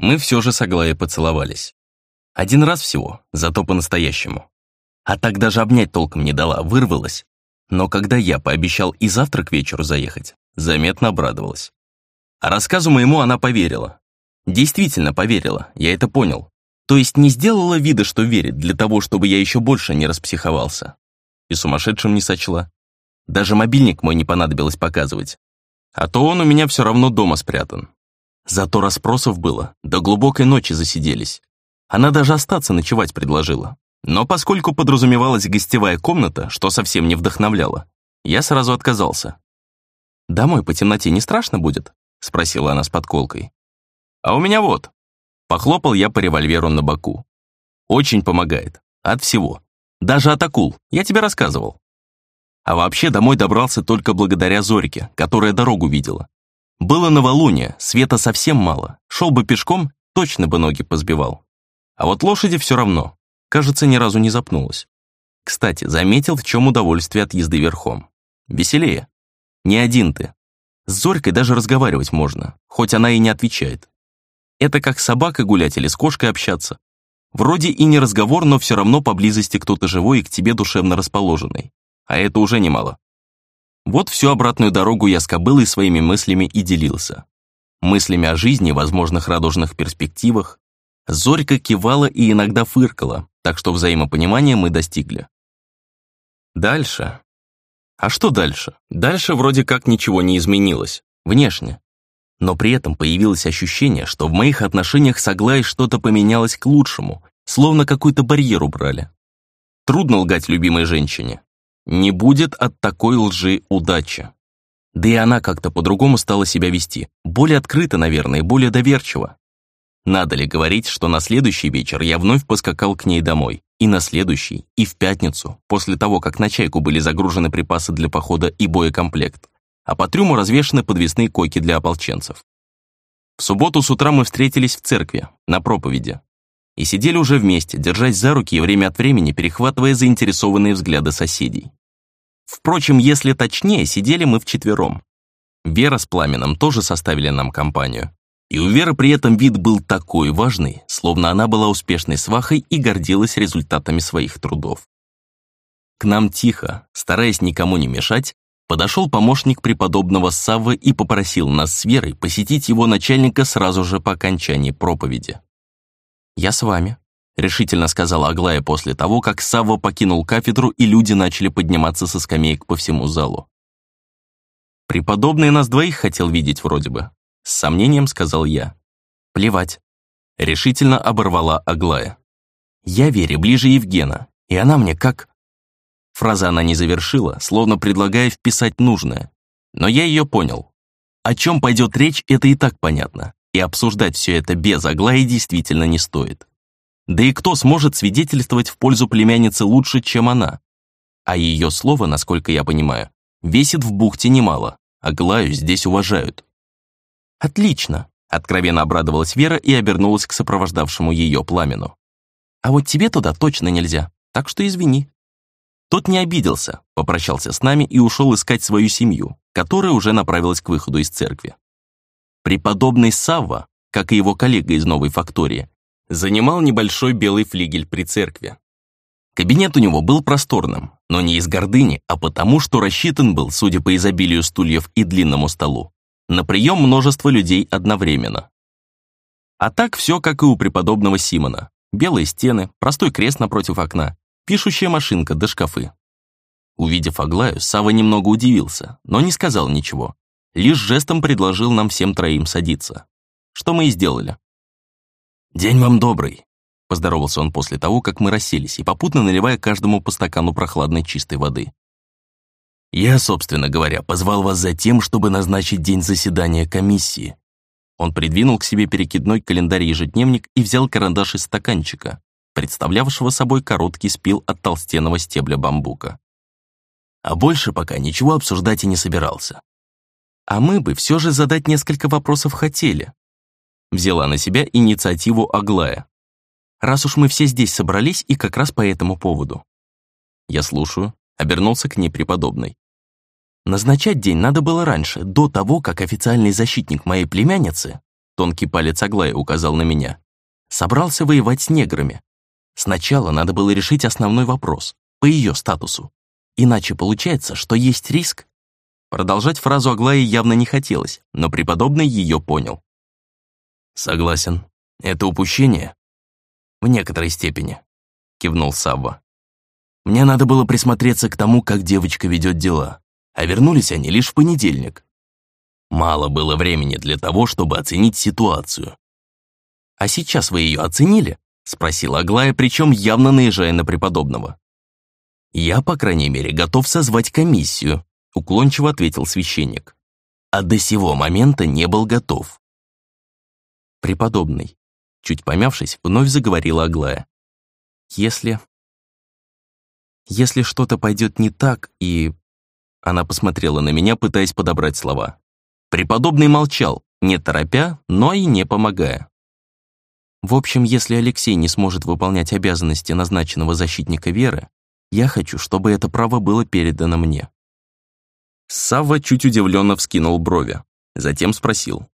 мы все же с Аглаей поцеловались. Один раз всего, зато по-настоящему. А так даже обнять толком не дала, вырвалась. Но когда я пообещал и завтра к вечеру заехать, заметно обрадовалась. А рассказу моему она поверила. Действительно поверила, я это понял. То есть не сделала вида, что верит, для того, чтобы я еще больше не распсиховался. И сумасшедшим не сочла. Даже мобильник мой не понадобилось показывать. А то он у меня все равно дома спрятан. Зато расспросов было, до глубокой ночи засиделись. Она даже остаться ночевать предложила. Но поскольку подразумевалась гостевая комната, что совсем не вдохновляло, я сразу отказался. «Домой по темноте не страшно будет?» — спросила она с подколкой. «А у меня вот». Похлопал я по револьверу на боку. «Очень помогает. От всего. Даже от акул. Я тебе рассказывал». А вообще домой добрался только благодаря Зорьке, которая дорогу видела. Было новолуние, света совсем мало. Шел бы пешком, точно бы ноги позбивал. А вот лошади все равно. Кажется, ни разу не запнулась. Кстати, заметил, в чем удовольствие от езды верхом. Веселее. Не один ты. С Зорькой даже разговаривать можно, хоть она и не отвечает. Это как с собакой гулять или с кошкой общаться. Вроде и не разговор, но все равно поблизости кто-то живой и к тебе душевно расположенный. А это уже немало. Вот всю обратную дорогу я с кобылой своими мыслями и делился. Мыслями о жизни, возможных радужных перспективах. Зорька кивала и иногда фыркала, так что взаимопонимания мы достигли. Дальше. А что дальше? Дальше вроде как ничего не изменилось, внешне. Но при этом появилось ощущение, что в моих отношениях с Аглаей что-то поменялось к лучшему, словно какой-то барьер убрали. Трудно лгать любимой женщине. Не будет от такой лжи удачи. Да и она как-то по-другому стала себя вести, более открыто, наверное, и более доверчиво. Надо ли говорить, что на следующий вечер я вновь поскакал к ней домой, и на следующий, и в пятницу, после того, как на чайку были загружены припасы для похода и боекомплект, а по трюму развешаны подвесные койки для ополченцев. В субботу с утра мы встретились в церкви, на проповеди, и сидели уже вместе, держась за руки и время от времени перехватывая заинтересованные взгляды соседей. Впрочем, если точнее, сидели мы вчетвером. Вера с Пламеном тоже составили нам компанию. И у Веры при этом вид был такой важный, словно она была успешной свахой и гордилась результатами своих трудов. К нам тихо, стараясь никому не мешать, подошел помощник преподобного Саввы и попросил нас с Верой посетить его начальника сразу же по окончании проповеди. «Я с вами», — решительно сказала Аглая после того, как Савва покинул кафедру и люди начали подниматься со скамеек по всему залу. «Преподобный нас двоих хотел видеть вроде бы», — с сомнением сказал я. «Плевать», — решительно оборвала Аглая. «Я Вере ближе Евгена, и она мне как...» Фраза она не завершила, словно предлагая вписать нужное. Но я ее понял. О чем пойдет речь, это и так понятно, и обсуждать все это без Аглаи действительно не стоит. Да и кто сможет свидетельствовать в пользу племянницы лучше, чем она? А ее слово, насколько я понимаю, весит в бухте немало. Аглаю здесь уважают. «Отлично!» — откровенно обрадовалась Вера и обернулась к сопровождавшему ее Пламену. «А вот тебе туда точно нельзя, так что извини». Тот не обиделся, попрощался с нами и ушел искать свою семью, которая уже направилась к выходу из церкви. Преподобный Савва, как и его коллега из новой фактории, занимал небольшой белый флигель при церкви. Кабинет у него был просторным, но не из гордыни, а потому, что рассчитан был, судя по изобилию стульев и длинному столу, на прием множества людей одновременно. А так все, как и у преподобного Симона. Белые стены, простой крест напротив окна, пишущая машинка да шкафы. Увидев Аглаю, Савва немного удивился, но не сказал ничего. Лишь жестом предложил нам всем троим садиться. Что мы и сделали. «День вам добрый», — поздоровался он после того, как мы расселись, и попутно наливая каждому по стакану прохладной чистой воды. «Я, собственно говоря, позвал вас за тем, чтобы назначить день заседания комиссии». Он придвинул к себе перекидной календарь-ежедневник и взял карандаш из стаканчика, представлявшего собой короткий спил от толстенного стебля бамбука. А больше пока ничего обсуждать и не собирался. «А мы бы все же задать несколько вопросов хотели», — взяла на себя инициативу Аглая. «Раз уж мы все здесь собрались и как раз по этому поводу». «Я слушаю», — обернулся к ней преподобный. «Назначать день надо было раньше, до того, как официальный защитник моей племянницы, тонкий палец Аглая указал на меня, собрался воевать с неграми. Сначала надо было решить основной вопрос, по ее статусу. Иначе получается, что есть риск. Продолжать фразу Аглае явно не хотелось, но преподобный ее понял. «Согласен. Это упущение?» «В некоторой степени», — кивнул Савва. «Мне надо было присмотреться к тому, как девочка ведет дела, а вернулись они лишь в понедельник. Мало было времени для того, чтобы оценить ситуацию». «А сейчас вы ее оценили?» — спросила Аглая, причем явно наезжая на преподобного. «Я, по крайней мере, готов созвать комиссию», — уклончиво ответил священник. «А до сего момента не был готов». «Преподобный», — чуть помявшись, вновь заговорила Аглая. «Если что-то пойдет не так и...» Она посмотрела на меня, пытаясь подобрать слова. Преподобный молчал, не торопя, но и не помогая. «В общем, если Алексей не сможет выполнять обязанности назначенного защитника веры, я хочу, чтобы это право было передано мне». Савва чуть удивленно вскинул брови, затем спросил.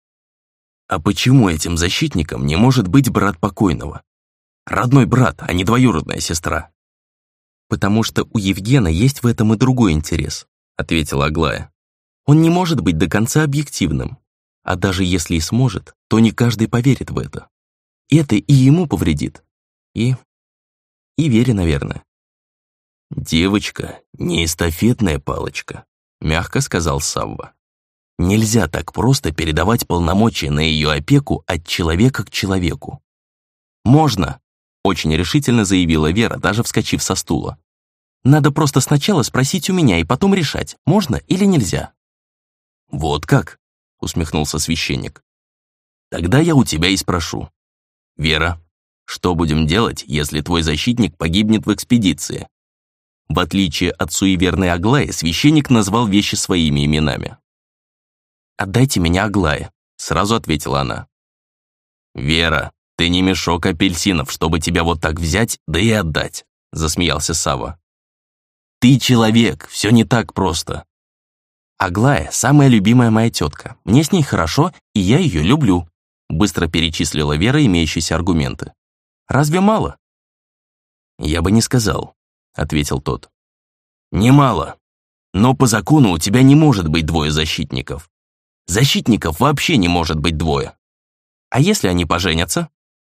«А почему этим защитником не может быть брат покойного? Родной брат, а не двоюродная сестра». «Потому что у Евгена есть в этом и другой интерес», — ответила Аглая. «Он не может быть до конца объективным, а даже если и сможет, то не каждый поверит в это. Это и ему повредит, и Вере, наверное». «Девочка, не эстафетная палочка», — мягко сказал Савва. «Нельзя так просто передавать полномочия на ее опеку от человека к человеку». «Можно», — очень решительно заявила Вера, даже вскочив со стула. «Надо просто сначала спросить у меня и потом решать, можно или нельзя». «Вот как?» — усмехнулся священник. «Тогда я у тебя и спрошу. Вера, что будем делать, если твой защитник погибнет в экспедиции?» В отличие от суеверной Аглаи, священник назвал вещи своими именами. «Отдайте меня Аглае», — сразу ответила она. «Вера, ты не мешок апельсинов, чтобы тебя вот так взять, да и отдать», — засмеялся Савва. «Ты человек, все не так просто». «Аглая — самая любимая моя тетка. Мне с ней хорошо, и я ее люблю», — быстро перечислила Вера имеющиеся аргументы. «Разве мало?» «Я бы не сказал», — ответил тот. «Немало. Но по закону у тебя не может быть двое защитников. Защитников вообще не может быть двое. А если они поженятся?»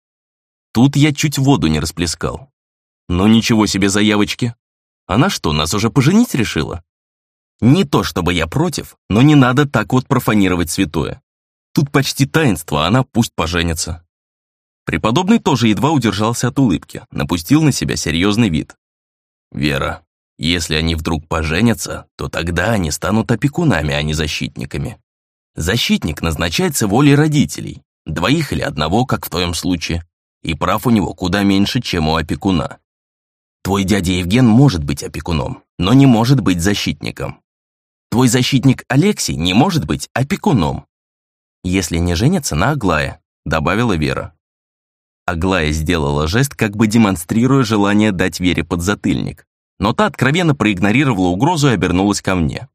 Тут я чуть воду не расплескал. «Ну ничего себе заявочки. Она что, нас уже поженить решила?» Не то чтобы я против, но не надо так вот профанировать святое. Тут почти таинство, а она пусть поженится. Преподобный тоже едва удержался от улыбки, напустил на себя серьезный вид. «Вера, если они вдруг поженятся, то тогда они станут опекунами, а не защитниками. Защитник назначается волей родителей, двоих или одного, как в твоем случае, и прав у него куда меньше, чем у опекуна. Твой дядя Евген может быть опекуном, но не может быть защитником. Твой защитник Алексей не может быть опекуном. Если не женятся на Аглае», — добавила Вера. Аглая сделала жест, как бы демонстрируя желание дать Вере подзатыльник, но та откровенно проигнорировала угрозу и обернулась ко мне.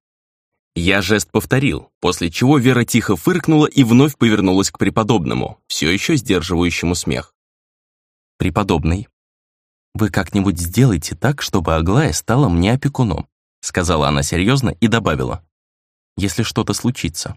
Я жест повторил, после чего Вера тихо фыркнула и вновь повернулась к преподобному, все еще сдерживающему смех. «Преподобный, вы как-нибудь сделайте так, чтобы Аглая стала мне опекуном», сказала она серьезно и добавила, «если что-то случится».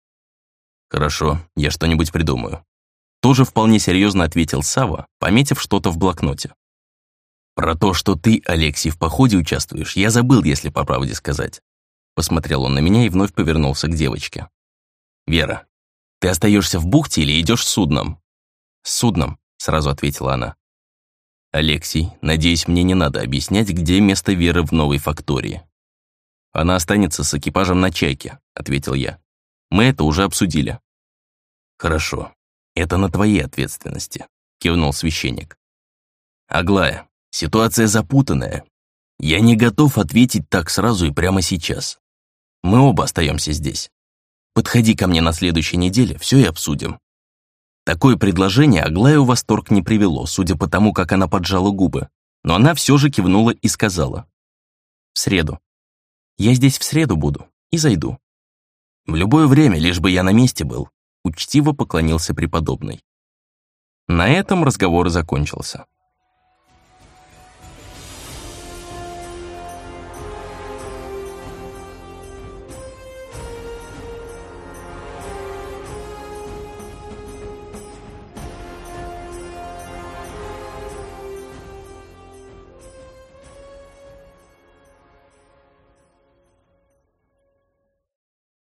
«Хорошо, я что-нибудь придумаю», тоже вполне серьезно ответил Савва, пометив что-то в блокноте. «Про то, что ты, Алексей, в походе участвуешь, я забыл, если по правде сказать». Посмотрел он на меня и вновь повернулся к девочке. «Вера, ты остаешься в бухте или идешь с судном?» «С судном», сразу ответила она. «Алексей, надеюсь, мне не надо объяснять, где место Веры в новой фактории». «Она останется с экипажем на «Чайке», — ответил я. «Мы это уже обсудили». «Хорошо, это на твоей ответственности», — кивнул священник. «Аглая, ситуация запутанная. Я не готов ответить так сразу и прямо сейчас. Мы оба остаемся здесь. Подходи ко мне на следующей неделе, все и обсудим». Такое предложение Аглаю в восторг не привело, судя по тому, как она поджала губы, но она все же кивнула и сказала. «В среду. Я здесь в среду буду и зайду». «В любое время, лишь бы я на месте был», учтиво поклонился преподобный. На этом разговор и закончился.